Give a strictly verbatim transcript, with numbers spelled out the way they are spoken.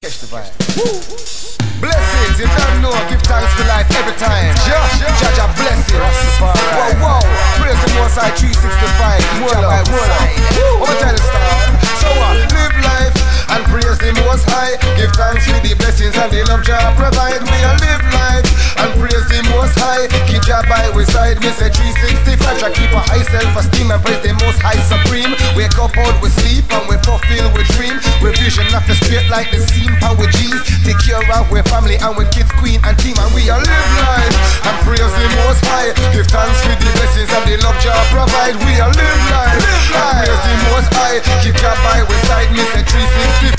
Catch the vibe. Blessings, you don't know, give thanks for life every time. Judge a blessing. Whoa, whoa, praise the Most High three sixty-five. More love, more love. What tell the star? So what? Live life and praise the Most High. Give thanks for the blessings and the love Jah provide. We a live life and praise the Most High. Keep Jah by we side. Me say three sixty-five. Jah keep a high self-esteem and praise the Most High supreme. Wake up out we sleep and we fulfill we dream. We vision not the straight like the seam and we G's. Take care of we family and we kids, queen and team, and we a live life and praise the Most High. Give thanks for the blessings and the love Jah provide. We a live life, live life. Praise the Most High. Keep Jah by we side. Me say three sixty-five.